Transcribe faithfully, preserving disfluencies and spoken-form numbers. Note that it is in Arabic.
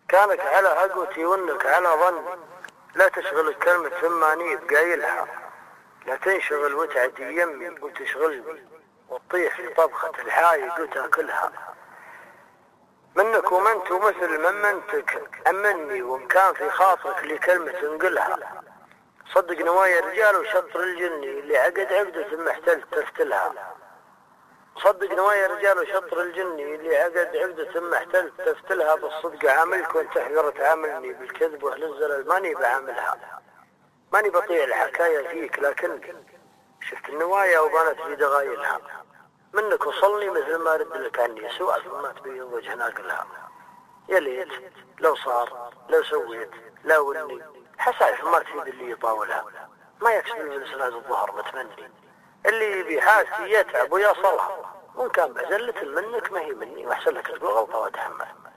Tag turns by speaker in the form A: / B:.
A: كانك على عقوتي وانك على ظني، لا تشغل الكلمة ثم اني بقايلها، لا تنشغل وتعدي يمي وتشغلني وتطيح في طبخة الحايق وتاكلها. منك ومنت ومثل من منتك أمني، وإن كان في خاطرك لي كلمة تنقلها. صدق نوايا الرجال وشطر الجني اللي عقد عقدة ثم احتلت تفتلها. صدق نوايا الرجال وشطر الجني اللي عقد عقدة ثم احتلت تفتلها. بالصدق عاملك وانت حذر تعاملني، بالكذب واهل الزلل ماني بعاملها. ماني بطيع الحكاية فيك لكني شفت النوايا وبانت في دغايلها. منك وصلني مثل ما رد لك عني سؤال ثم تبيض وجه ناقلها. يا ليت لو صار لو سويت لو اني حسايف ما تفيد اللي يطاولها. ما يكسب من سناد الظهر متمني، اللي يبي حاجتي يتعب ويصلها، وان كان بزلة منك ما هي مني، واحسن لك تقول غلطة واتحمل.